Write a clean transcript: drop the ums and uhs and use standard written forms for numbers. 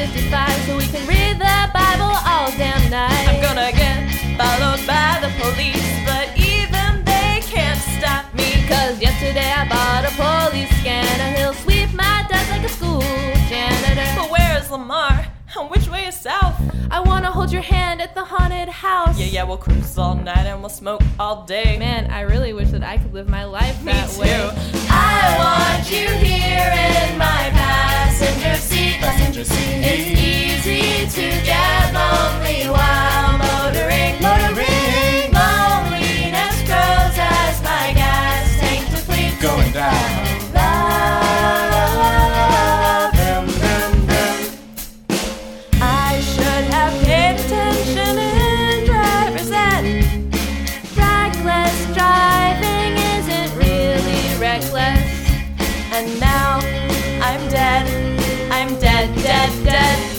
55 so we can read the Bible all damn night. I'm gonna get followed by the police, but even they can't stop me. Cause yesterday I bought a police scanner. He'll sweep my desk like a school janitor. But where is Lamar? And which way is south? I wanna hold your hand at the haunted house. Yeah, we'll cruise all night and we'll smoke all day. Man, I really wish that I could live my life that Me too. way. I want you here in my passenger seat. It's easy to get lonely while motoring. Loneliness grows as my gas tank depletes. Going down. I should have paid attention in driver's ed. Reckless driving isn't really reckless. And now I'm dead, dead.